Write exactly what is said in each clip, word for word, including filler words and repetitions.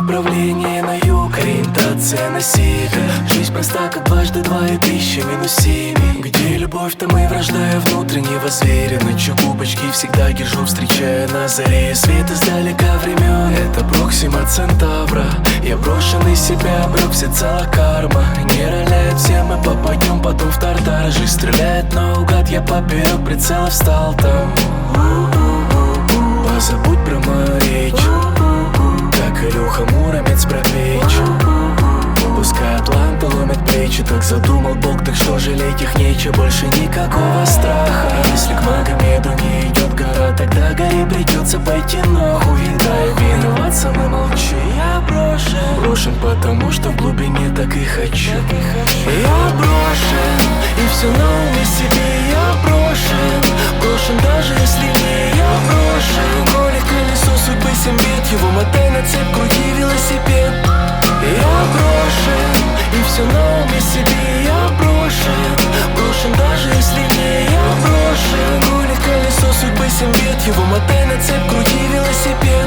направление на юг, ориентация на север. Жизнь проста, как дважды два и тысяча минус семь. Где любовь, там и вражда, я внутренне возверен. Ночью губочки всегда держу, встречая на заре свет издалека времен. Это Проксима Центавра. Я брошенный себя обрек, всецело карма. Не роляют все, мы попадем потом в тартар. Жизнь стреляет наугад, я поперек прицела встал там. Позабудь про мою речь, как Илюха Муромец про печь. Пускай атланты ломят плечи, так задумал Бог, так что жалеть их нечего. Больше никакого страха. Если к Магомеду не идет гора, тогда горе придется пойти нахуй. Да, и виноваться, но молчу. Я брошен, брошен, потому что в глубине так и хочу. Я брошен, и все на уме себе. Я брошен, брошен даже если не я брошен. Кролик, колесо судьбы, семь бед, его мотай на цепь, крути велосипед. Я брошен, и все на уме себе. Я брошен, брошен даже если не я брошен. Кролик, колесо судьбы, семь бед, его мотай на цепь, крути велосипед.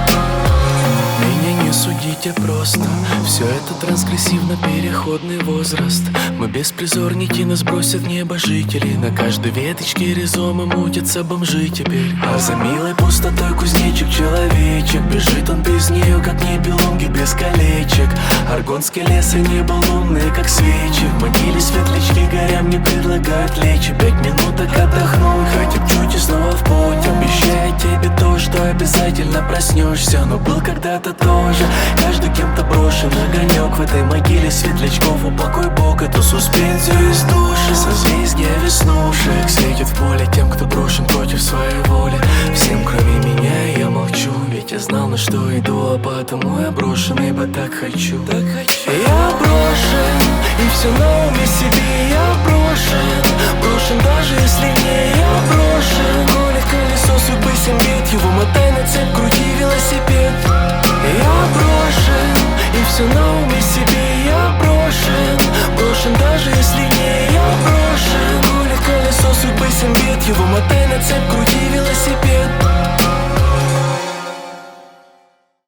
Меня не судите просто, все это трансгрессивно-переходный возраст. Мы беспризорники, нас бросят в небо жители. На каждой веточке ризомы мутятся бомжи теперь. А за милой пустотой кузнечик-человечек. Бежит он без нее, как небелунги без колечек. Аргонский лес и небо лунные, как свечи. Манили светлячки, горям не предлагают лечь. Пять минуток отдохнуть, хотя чуть и снова в путь. Обещаю тебе то, что обязательно проснешься. Но был когда-то тоже каждый кем-то брошен. Огонек в этой могиле светлячков. Упокой Бог эту суспензию из души. Созвездие веснушек светит в поле тем, кто брошен против своей воли. Всем кроме меня я молчу, ведь я знал, на что иду. А потому я брошен, ибо так хочу, так хочу. Я брошен, и все на уме себе. Я брошен, брошен даже если не я брошен. Кролик, колесо судьбы, семь бед, его мотай на цепь, крути велосипед. Я брошен, и все на уме